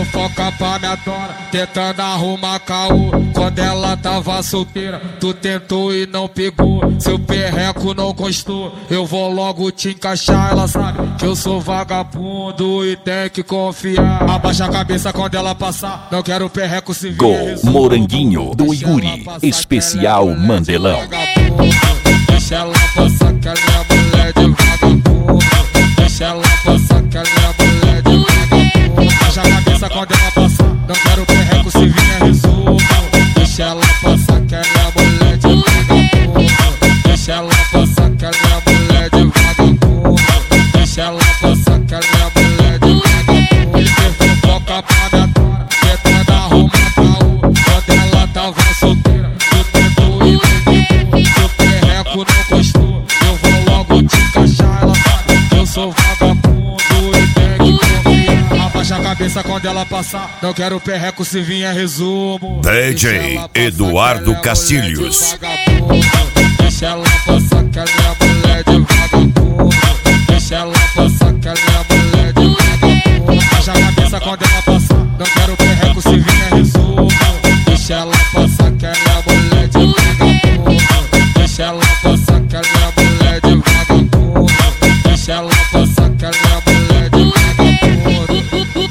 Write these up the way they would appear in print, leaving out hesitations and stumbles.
fofoca pra minha dona, tentando arrumar caô. Quando ela tava solteira, tu tentou e não pegou. Seu perreco não gostou, eu vou logo te encaixar. Ela sabe que eu sou vagabundo e tem que confiar. Abaixa a cabeça quando ela passar, não quero perreco se vir. Gol Moranguinho do Yuri, especial Mandelão. Deixa ela passar que ela é mulher de vagabundo. Deixa ela passar que ela é mulher de vagabundo. Abaixa a cabeça quando ela passar, não quero perreco se vir é resumo. Deixa ela passar que ela é mulher de vagabundo. Deixa ela passar que ela é mulher de vagabundo. Deixa ela passar que ela é mulher de vagabundo. Ele fez fofoca pra minha dona, tentando arrumar caô. Quando ela tava solteira, tu tentou e não pegou. Seu perreco não gostou, eu vou logo te encaixar. Ela sabe que eu sou vagabundo e tem que confiar. Abaixa a cabeça quando ela passar, não quero perreco se vir é resumo. DJ Eduardo Castilhos. Deixa ela passar que ela é mulher de vagabundo. Deixa ela passar que ela é mulher de vagabundo. Abaixa a cabeça quando ela passar, não quero perreco se vir é resumo. Deixa ela passar que ela é mulher de vagabundo. Deixa ela passar que ela é mulher de vagabundo. Deixa ela passar que ela é mulher de vagabundo.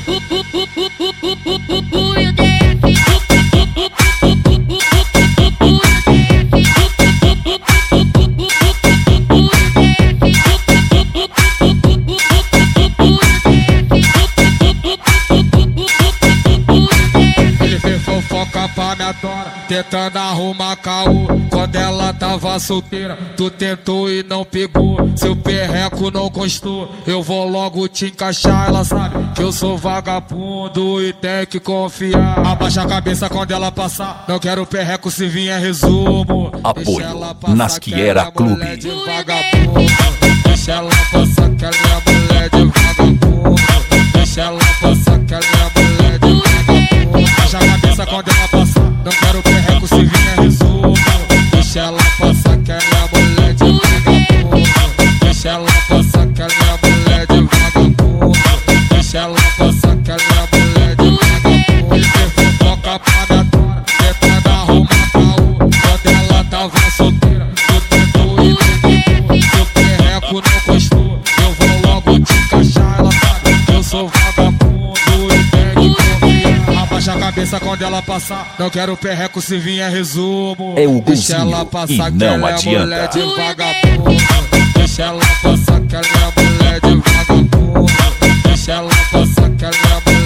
Fofoca pra minha dona, tentando arrumar caô. Quando ela tava solteira, tu tentou e não pegou. Seu perreco não gostou, eu vou logo te encaixar. Ela sabe que eu sou vagabundo e tem que confiar. Abaixa a cabeça quando ela passar, não quero perreco se vir é resumo. Apoio Nasquiera Clube. Deixa ela passar que ela é mulher de vagabundo. Deixa ela passar que ela é mulher de vagabundo. Abaixa a cabeça quando ela passar, não quero perreco se vir é resumo. Deixa ela passar que ela é mulher de vagabundo. Deixa ela passar que ela é mulher de vagabundo. Deixa ela passar que ela é mulher de vagabundo. Ele fez fofoca pra minha dona, tentando arrumar caô. Quando ela tava solteira, tu tentou e não pegou. Seu perreco não gostou, eu vou logo te encaixar. Ela sabe que eu sou vagabundo e tem que confiar. Abaixa a cabeça quando ela passar, não quero perreco se vir é resumo. É o Deixa ela golzinho passar e que não ela é adianta. mulher de vagabundo. Deixa ela passar que ela é mulher de vagabundo. Deixa ela passar que ela é mulher